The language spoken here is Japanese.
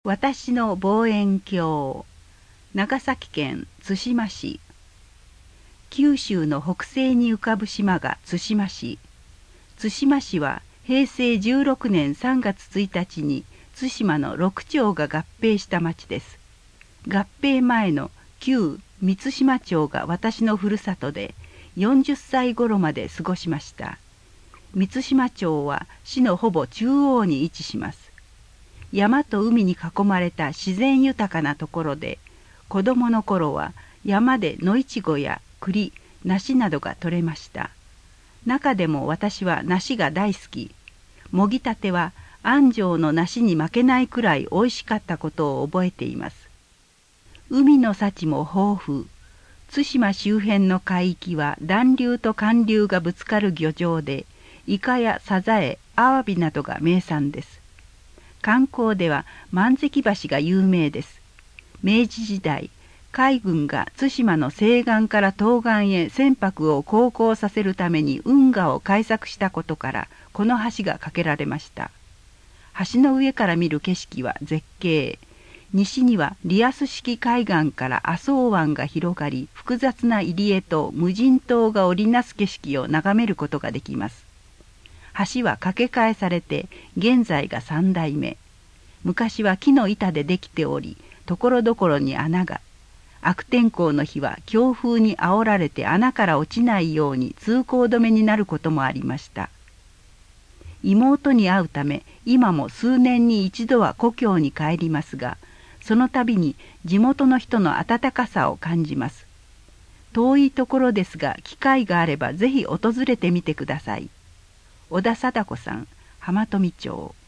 私の望遠鏡。長崎県対馬市。九州の北西に浮かぶ島が対馬市。対馬市は平成16年3月1日に対馬の6町が合併した町です。合併前の旧三島町が私のふるさとで40歳頃まで過ごしました。三島町は市のほぼ中央に位置します。山と海に囲まれた自然豊かなところで、子供の頃は山で野いちごや栗、梨などが取れました。中でも私は梨が大好き。もぎたては安城の梨に負けないくらいおいしかったことを覚えています。海の幸も豊富。対馬周辺の海域は暖流と寒流がぶつかる漁場で、イカやサザエ、アワビなどが名産です。観光では万関橋が有名です。明治時代、海軍が対馬の西岸から東岸へ船舶を航行させるために運河を開削したことから、この橋が架けられました。橋の上から見る景色は絶景。西にはリアス式海岸から麻生湾が広がり、複雑な入り江と無人島が織りなす景色を眺めることができます。橋は架け替えされて、現在が3代目。昔は木の板でできており、ところどころに穴が。悪天候の日は強風にあおられて穴から落ちないように通行止めになることもありました。妹に会うため、今も数年に一度は故郷に帰りますが、その度に地元の人の温かさを感じます。遠いところですが、機会があればぜひ訪れてみてください。小田貞子さん、浜富町。